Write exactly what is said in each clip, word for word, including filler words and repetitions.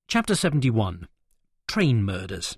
Chapter seventy-one. Train Murders.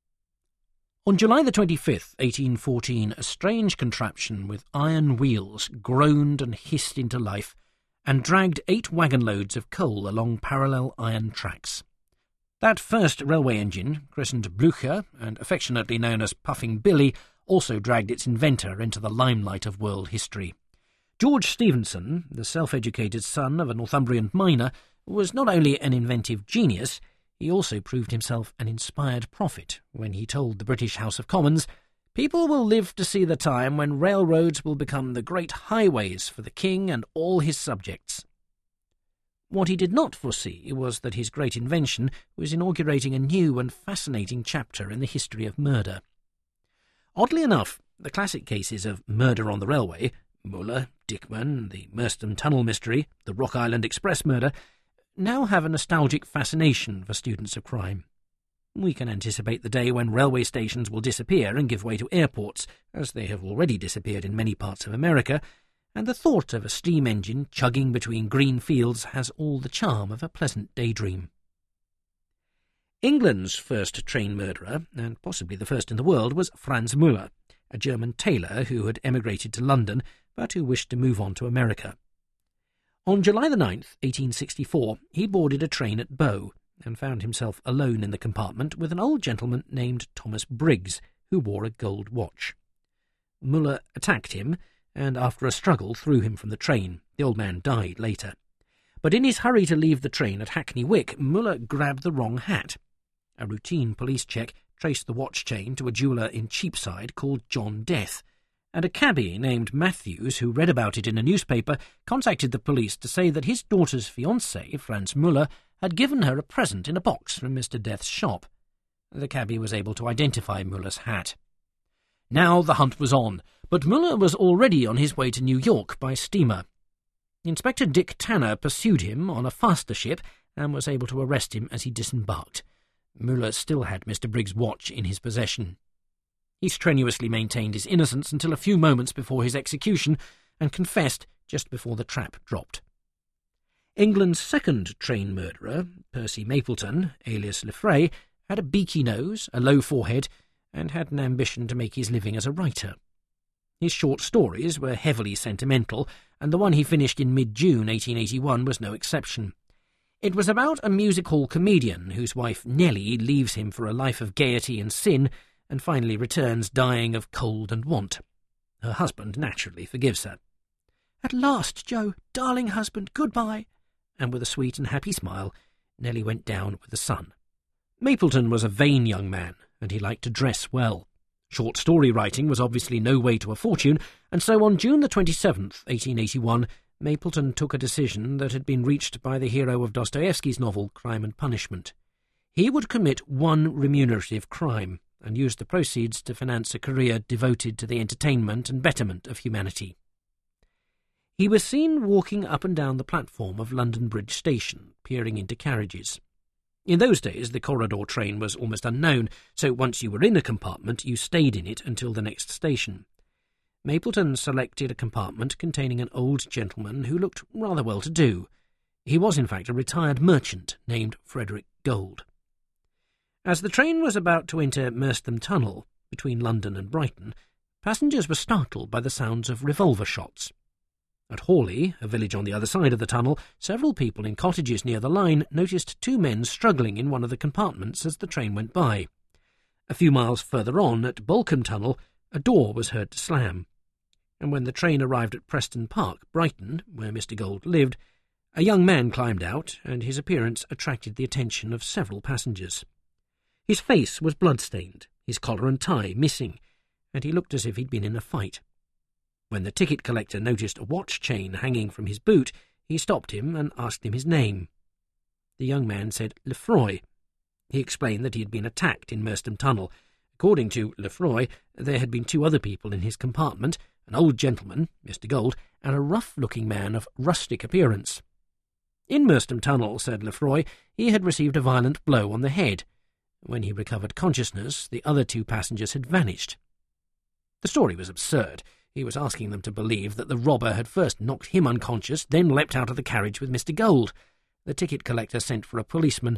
On July the twenty-fifth, eighteen fourteen, a strange contraption with iron wheels groaned and hissed into life and dragged eight wagon-loads of coal along parallel iron tracks. That first railway engine, christened Blücher and affectionately known as Puffing Billy, also dragged its inventor into the limelight of world history. George Stephenson, the self-educated son of a Northumbrian miner, was not only an inventive genius, he also proved himself an inspired prophet when he told the British House of Commons, "People will live to see the time when railroads will become the great highways for the king and all his subjects." What he did not foresee was that his great invention was inaugurating a new and fascinating chapter in the history of murder. Oddly enough, the classic cases of murder on the railway, Muller, Dickman, the Merstham Tunnel mystery, the Rock Island Express murder, now have a nostalgic fascination for students of crime. We can anticipate the day when railway stations will disappear and give way to airports, as they have already disappeared in many parts of America, and the thought of a steam engine chugging between green fields has all the charm of a pleasant daydream. England's first train murderer, and possibly the first in the world, was Franz Müller, a German tailor who had emigrated to London but who wished to move on to America. On July the ninth, eighteen sixty-four, he boarded a train at Bow and found himself alone in the compartment with an old gentleman named Thomas Briggs, who wore a gold watch. Müller attacked him, and after a struggle threw him from the train. The old man died later. But in his hurry to leave the train at Hackney Wick, Müller grabbed the wrong hat. A routine police check traced the watch chain to a jeweller in Cheapside called John Death, and a cabby named Matthews, who read about it in a newspaper, contacted the police to say that his daughter's fiancé, Franz Müller, had given her a present in a box from Mister Death's shop. The cabby was able to identify Müller's hat. Now the hunt was on, but Müller was already on his way to New York by steamer. Inspector Dick Tanner pursued him on a faster ship and was able to arrest him as he disembarked. Müller still had Mister Briggs' watch in his possession. He strenuously maintained his innocence until a few moments before his execution, and confessed just before the trap dropped. England's second train murderer, Percy Mapleton, alias Lefray, had a beaky nose, a low forehead, and had an ambition to make his living as a writer. His short stories were heavily sentimental, and the one he finished in mid-June eighteen eighty-one was no exception. It was about a music hall comedian whose wife Nellie leaves him for a life of gaiety and sin, and finally returns dying of cold and want. Her husband naturally forgives her. "At last, Joe, darling husband, goodbye." And with a sweet and happy smile, Nellie went down with the sun. Mapleton was a vain young man, and he liked to dress well. Short story writing was obviously no way to a fortune, and so on June the twenty-seventh, eighteen eighty-one, Mapleton took a decision that had been reached by the hero of Dostoevsky's novel Crime and Punishment. He would commit one remunerative crime, and use the proceeds to finance a career devoted to the entertainment and betterment of humanity. He was seen walking up and down the platform of London Bridge Station, peering into carriages. In those days, the corridor train was almost unknown, so once you were in a compartment, you stayed in it until the next station. Mapleton selected a compartment containing an old gentleman who looked rather well-to-do. He was, in fact, a retired merchant named Frederick Gold. As the train was about to enter Merstham Tunnel, between London and Brighton, passengers were startled by the sounds of revolver shots. At Hawley, a village on the other side of the tunnel, several people in cottages near the line noticed two men struggling in one of the compartments as the train went by. A few miles further on, at Bolcombe Tunnel, a door was heard to slam. And when the train arrived at Preston Park, Brighton, where Mister Gold lived, a young man climbed out, and his appearance attracted the attention of several passengers. His face was blood-stained, his collar and tie missing, and he looked as if he'd been in a fight. When the ticket collector noticed a watch chain hanging from his boot, he stopped him and asked him his name. The young man said Lefroy. He explained that he had been attacked in Merstham Tunnel. According to Lefroy, there had been two other people in his compartment, an old gentleman, Mister Gold, and a rough-looking man of rustic appearance. In Merstham Tunnel, said Lefroy, he had received a violent blow on the head. When he recovered consciousness, the other two passengers had vanished. The story was absurd. He was asking them to believe that the robber had first knocked him unconscious, then leapt out of the carriage with Mister Gold. The ticket collector sent for a policeman,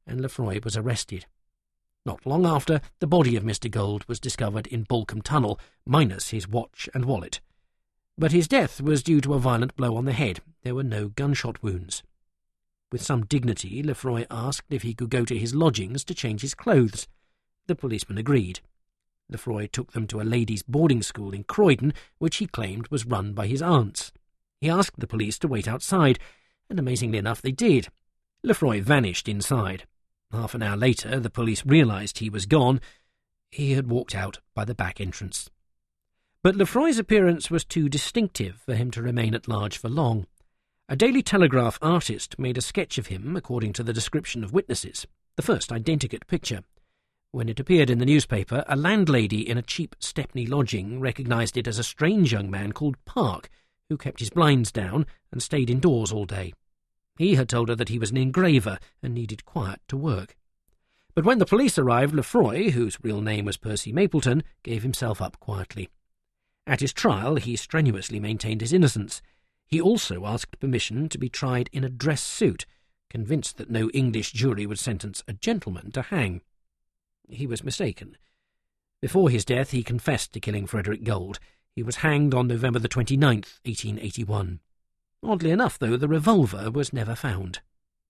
and Lefroy was arrested. Not long after, the body of Mister Gold was discovered in Balcombe Tunnel, minus his watch and wallet. But his death was due to a violent blow on the head. There were no gunshot wounds. With some dignity, Lefroy asked if he could go to his lodgings to change his clothes. The policeman agreed. Lefroy took them to a ladies' boarding school in Croydon, which he claimed was run by his aunts. He asked the police to wait outside, and amazingly enough they did. Lefroy vanished inside. Half an hour later, the police realised he was gone. He had walked out by the back entrance. But Lefroy's appearance was too distinctive for him to remain at large for long. A Daily Telegraph artist made a sketch of him according to the description of witnesses, the first identikit picture. When it appeared in the newspaper, a landlady in a cheap Stepney lodging recognised it as a strange young man called Park, who kept his blinds down and stayed indoors all day. He had told her that he was an engraver and needed quiet to work. But when the police arrived, Lefroy, whose real name was Percy Mapleton, gave himself up quietly. At his trial, he strenuously maintained his innocence. He also asked permission to be tried in a dress suit, convinced that no English jury would sentence a gentleman to hang. He was mistaken. Before his death, he confessed to killing Frederick Gold. He was hanged on November the twenty-ninth, eighteen eighty-one. Oddly enough, though, the revolver was never found.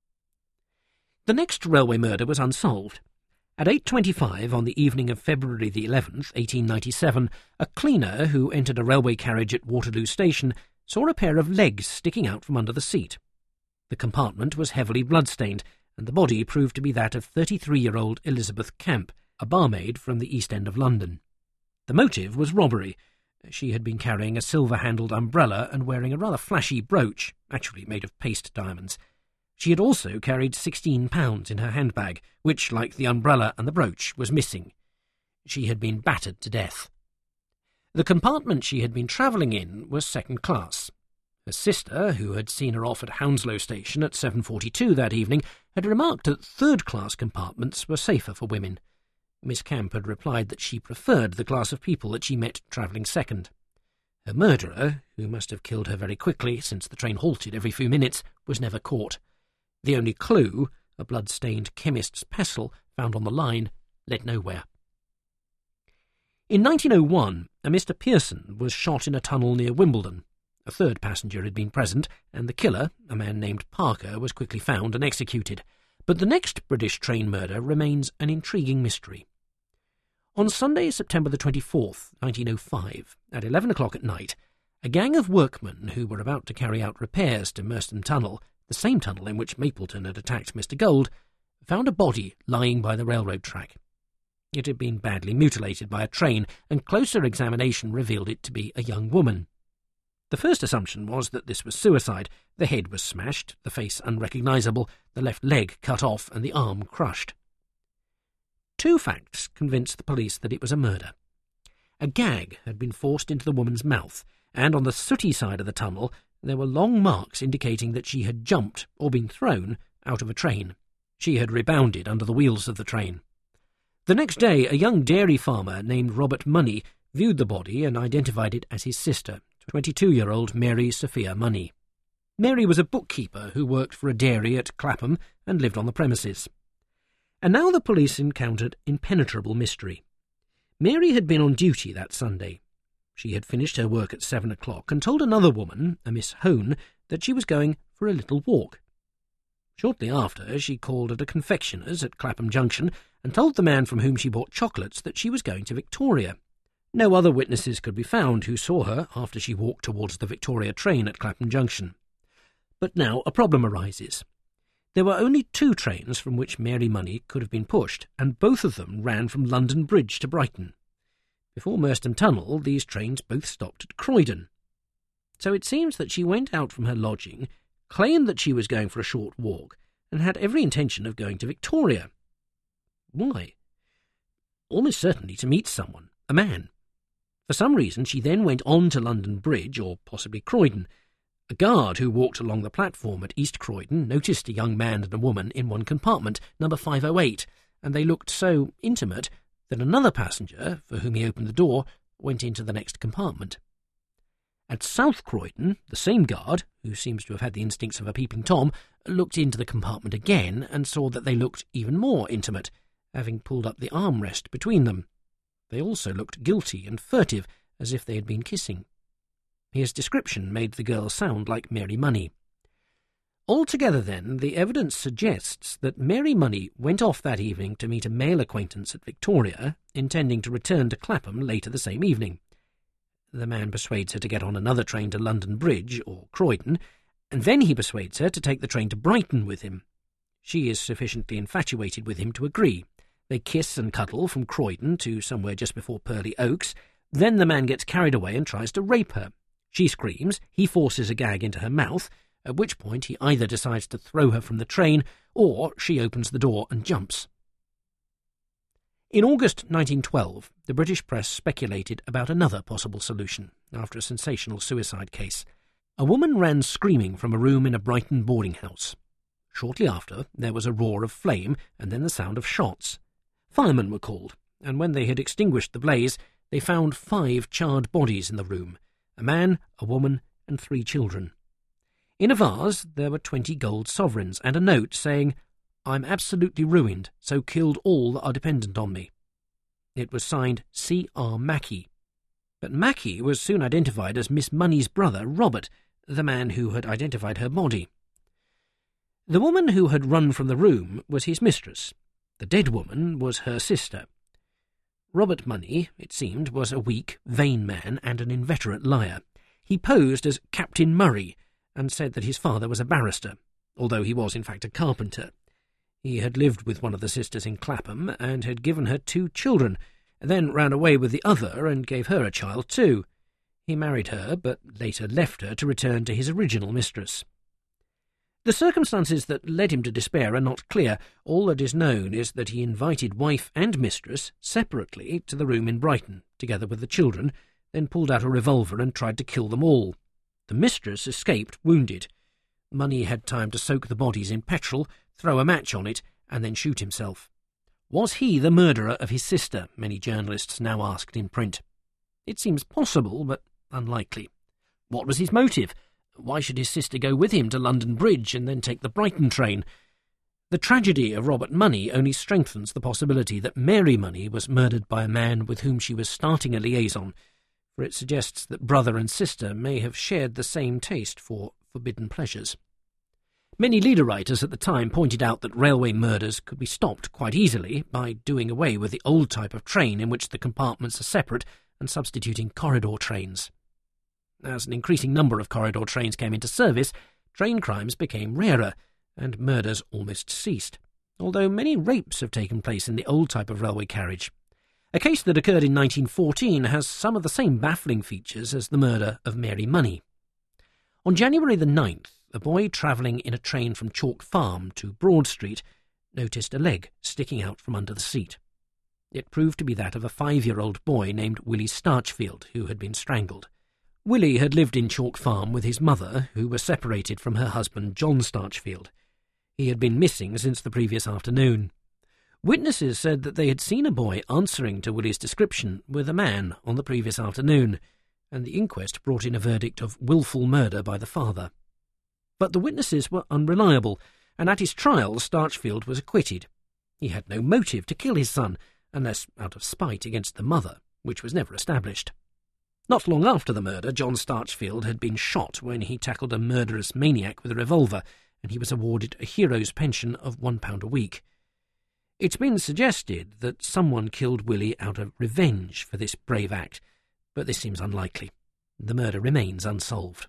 The next railway murder was unsolved. At eight twenty-five on the evening of February the eleventh, eighteen ninety-seven, a cleaner who entered a railway carriage at Waterloo Station saw a pair of legs sticking out from under the seat. The compartment was heavily blood-stained, and the body proved to be that of thirty-three-year-old Elizabeth Camp, a barmaid from the East End of London. The motive was robbery. She had been carrying a silver-handled umbrella and wearing a rather flashy brooch, actually made of paste diamonds. She had also carried sixteen pounds in her handbag, which, like the umbrella and the brooch, was missing. She had been battered to death. The compartment she had been travelling in was second class. Her sister, who had seen her off at Hounslow Station at seven forty-two that evening, had remarked that third-class compartments were safer for women. Miss Camp had replied that she preferred the class of people that she met travelling second. Her murderer, who must have killed her very quickly since the train halted every few minutes, was never caught. The only clue, a blood-stained chemist's pestle found on the line, led nowhere. In nineteen oh one, a Mister Pearson was shot in a tunnel near Wimbledon. A third passenger had been present, and the killer, a man named Parker, was quickly found and executed. But the next British train murder remains an intriguing mystery. On Sunday, September the twenty-fourth, nineteen oh five, at eleven o'clock at night, a gang of workmen who were about to carry out repairs to Merstham Tunnel, the same tunnel in which Mapleton had attacked Mister Gold, found a body lying by the railroad track. It had been badly mutilated by a train, and closer examination revealed it to be a young woman. The first assumption was that this was suicide. The head was smashed, the face unrecognisable, the left leg cut off, and the arm crushed. Two facts convinced the police that it was a murder. A gag had been forced into the woman's mouth, and on the sooty side of the tunnel there were long marks indicating that she had jumped, or been thrown, out of a train. She had rebounded under the wheels of the train. The next day, a young dairy farmer named Robert Money viewed the body and identified it as his sister, twenty-two-year-old Mary Sophia Money. Mary was a bookkeeper who worked for a dairy at Clapham and lived on the premises. And now the police encountered impenetrable mystery. Mary had been on duty that Sunday. She had finished her work at seven o'clock and told another woman, a Miss Hone, that she was going for a little walk. Shortly after, she called at a confectioner's at Clapham Junction and told the man from whom she bought chocolates that she was going to Victoria. No other witnesses could be found who saw her after she walked towards the Victoria train at Clapham Junction. But now a problem arises. There were only two trains from which Mary Money could have been pushed, and both of them ran from London Bridge to Brighton. Before Merstham Tunnel, these trains both stopped at Croydon. So it seems that she went out from her lodging, claimed that she was going for a short walk, and had every intention of going to Victoria. Why? Almost certainly to meet someone, a man. For some reason she then went on to London Bridge, or possibly Croydon. A guard who walked along the platform at East Croydon noticed a young man and a woman in one compartment, number five oh eight, and they looked so intimate that another passenger, for whom he opened the door, went into the next compartment. At South Croydon, the same guard, who seems to have had the instincts of a peeping Tom, looked into the compartment again and saw that they looked even more intimate, having pulled up the armrest between them. They also looked guilty and furtive, as if they had been kissing. His description made the girl sound like Mary Money. Altogether, then, the evidence suggests that Mary Money went off that evening to meet a male acquaintance at Victoria, intending to return to Clapham later the same evening. The man persuades her to get on another train to London Bridge, or Croydon, and then he persuades her to take the train to Brighton with him. She is sufficiently infatuated with him to agree. They kiss and cuddle from Croydon to somewhere just before Purley Oaks. Then the man gets carried away and tries to rape her. She screams, he forces a gag into her mouth, at which point he either decides to throw her from the train or she opens the door and jumps. In August nineteen twelve, the British press speculated about another possible solution after a sensational suicide case. A woman ran screaming from a room in a Brighton boarding house. Shortly after, there was a roar of flame and then the sound of shots. Firemen were called, and when they had extinguished the blaze, they found five charred bodies in the room, a man, a woman, and three children. In a vase there were twenty gold sovereigns and a note saying, "I'm absolutely ruined, so killed all that are dependent on me." It was signed C R Mackey. But Mackey was soon identified as Miss Money's brother, Robert, the man who had identified her body. The woman who had run from the room was his mistress. The dead woman was her sister. Robert Money, it seemed, was a weak, vain man and an inveterate liar. He posed as Captain Murray and said that his father was a barrister, although he was in fact a carpenter. He had lived with one of the sisters in Clapham and had given her two children, then ran away with the other and gave her a child too. He married her, but later left her to return to his original mistress. The circumstances that led him to despair are not clear. All that is known is that he invited wife and mistress separately to the room in Brighton, together with the children, then pulled out a revolver and tried to kill them all. The mistress escaped wounded. Money had time to soak the bodies in petrol, throw a match on it, and then shoot himself. Was he the murderer of his sister? Many journalists now asked in print. It seems possible, but unlikely. What was his motive? Why should his sister go with him to London Bridge and then take the Brighton train? The tragedy of Robert Money only strengthens the possibility that Mary Money was murdered by a man with whom she was starting a liaison, for it suggests that brother and sister may have shared the same taste for forbidden pleasures. Many leader writers at the time pointed out that railway murders could be stopped quite easily by doing away with the old type of train in which the compartments are separate and substituting corridor trains. As an increasing number of corridor trains came into service, train crimes became rarer, and murders almost ceased, although many rapes have taken place in the old type of railway carriage. A case that occurred in nineteen fourteen has some of the same baffling features as the murder of Mary Money. On January the ninth, a boy travelling in a train from Chalk Farm to Broad Street noticed a leg sticking out from under the seat. It proved to be that of a five-year-old boy named Willie Starchfield, who had been strangled. Willie had lived in Chalk Farm with his mother, who was separated from her husband John Starchfield. He had been missing since the previous afternoon. Witnesses said that they had seen a boy answering to Willie's description with a man on the previous afternoon, and the inquest brought in a verdict of wilful murder by the father. But the witnesses were unreliable, and at his trial Starchfield was acquitted. He had no motive to kill his son, unless out of spite against the mother, which was never established. Not long after the murder, John Starchfield had been shot when he tackled a murderous maniac with a revolver, and he was awarded a hero's pension of one pound a week. It's been suggested that someone killed Willie out of revenge for this brave act, but this seems unlikely. The murder remains unsolved.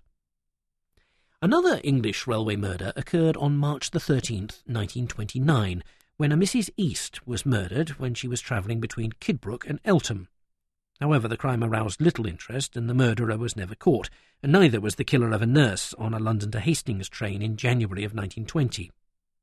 Another English railway murder occurred on March the thirteenth, nineteen twenty-nine, when a Missus East was murdered when she was travelling between Kidbrooke and Eltham. However, the crime aroused little interest and the murderer was never caught, and neither was the killer of a nurse on a London to Hastings train in January of nineteen twenty.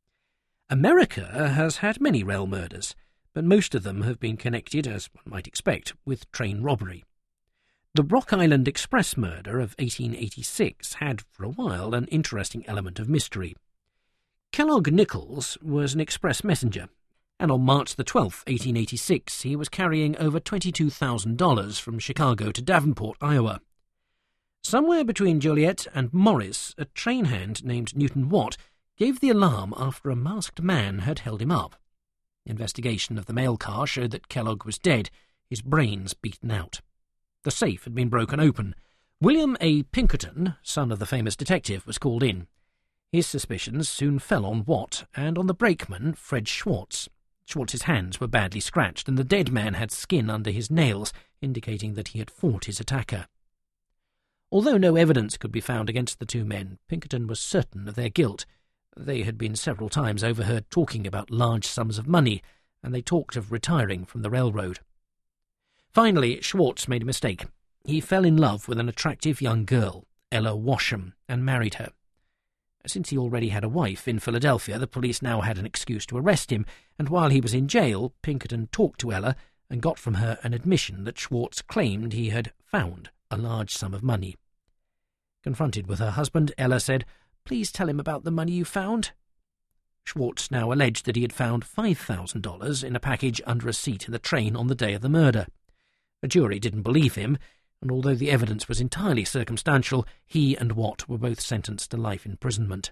America has had many rail murders, but most of them have been connected, as one might expect, with train robbery. The Rock Island Express murder of eighteen eighty-six had, for a while, an interesting element of mystery. Kellogg Nichols was an express messenger, and on March the twelfth, eighteen eighty-six, he was carrying over twenty-two thousand dollars from Chicago to Davenport, Iowa. Somewhere between Joliet and Morris, a train hand named Newton Watt gave the alarm after a masked man had held him up. Investigation of the mail car showed that Kellogg was dead, his brains beaten out. The safe had been broken open. William A. Pinkerton, son of the famous detective, was called in. His suspicions soon fell on Watt and on the brakeman, Fred Schwartz. Schwartz's hands were badly scratched, and the dead man had skin under his nails, indicating that he had fought his attacker. Although no evidence could be found against the two men, Pinkerton was certain of their guilt. They had been several times overheard talking about large sums of money, and they talked of retiring from the railroad. Finally, Schwartz made a mistake. He fell in love with an attractive young girl, Ella Washam, and married her. Since he already had a wife in Philadelphia, the police now had an excuse to arrest him, and while he was in jail, Pinkerton talked to Ella and got from her an admission that Schwartz claimed he had found a large sum of money. Confronted with her husband, Ella said, "Please tell him about the money you found." Schwartz now alleged that he had found five thousand dollars in a package under a seat in the train on the day of the murder. A jury didn't believe him, and although the evidence was entirely circumstantial, he and Watt were both sentenced to life imprisonment.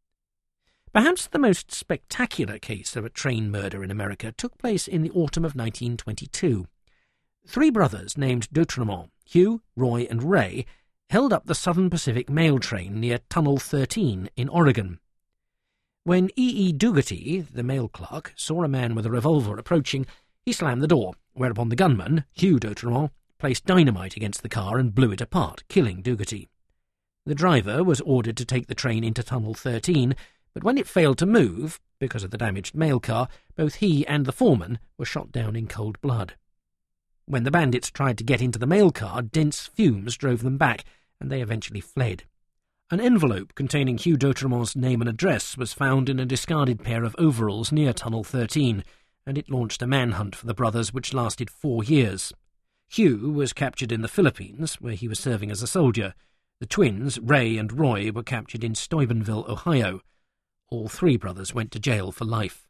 Perhaps the most spectacular case of a train murder in America took place in the autumn of nineteen twenty-two. Three brothers named d'Outremont, Hugh, Roy, and Ray, held up the Southern Pacific Mail train near Tunnel thirteen in Oregon. When E E Dougherty, the mail clerk, saw a man with a revolver approaching, he slammed the door, whereupon the gunman, Hugh d'Outremont, placed dynamite against the car and blew it apart, killing Dougherty. The driver was ordered to take the train into Tunnel thirteen, but when it failed to move, because of the damaged mail car, both he and the foreman were shot down in cold blood. When the bandits tried to get into the mail car, dense fumes drove them back, and they eventually fled. An envelope containing Hugh d'Outremont's name and address was found in a discarded pair of overalls near Tunnel thirteen, and it launched a manhunt for the brothers which lasted four years. Hugh was captured in the Philippines, where he was serving as a soldier. The twins, Ray and Roy, were captured in Steubenville, Ohio. All three brothers went to jail for life.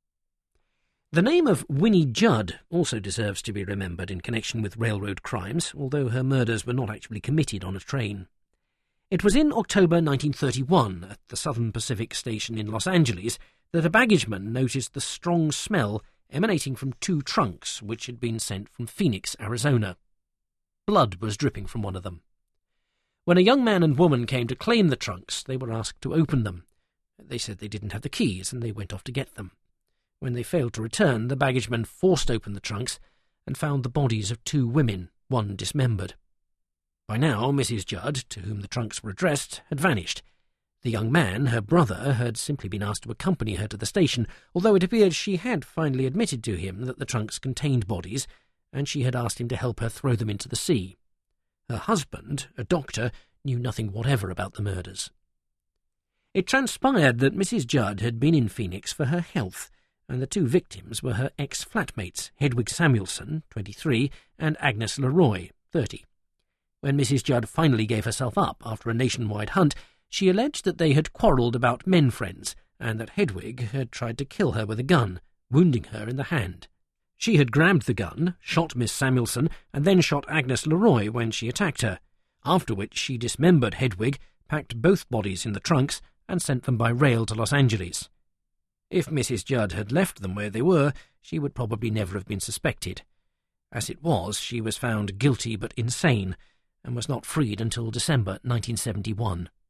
The name of Winnie Judd also deserves to be remembered in connection with railroad crimes, although her murders were not actually committed on a train. It was in October nineteen thirty-one, at the Southern Pacific station in Los Angeles, that a baggageman noticed the strong smell emanating from two trunks which had been sent from Phoenix, Arizona. Blood was dripping from one of them. When a young man and woman came to claim the trunks, they were asked to open them. They said they didn't have the keys, and they went off to get them. When they failed to return, the baggageman forced open the trunks and found the bodies of two women, one dismembered. By now, Missus Judd, to whom the trunks were addressed, had vanished. The young man, her brother, had simply been asked to accompany her to the station, although it appeared she had finally admitted to him that the trunks contained bodies, and she had asked him to help her throw them into the sea. Her husband, a doctor, knew nothing whatever about the murders. It transpired that Missus Judd had been in Phoenix for her health, and the two victims were her ex-flatmates, Hedwig Samuelson, twenty-three, and Agnes Leroy, thirty. When Missus Judd finally gave herself up after a nationwide hunt, she alleged that they had quarrelled about men friends, and that Hedwig had tried to kill her with a gun, wounding her in the hand. She had grabbed the gun, shot Miss Samuelson, and then shot Agnes Leroy when she attacked her, after which she dismembered Hedwig, packed both bodies in the trunks, and sent them by rail to Los Angeles. If Missus Judd had left them where they were, she would probably never have been suspected. As it was, she was found guilty but insane, and was not freed until December nineteen seventy-one.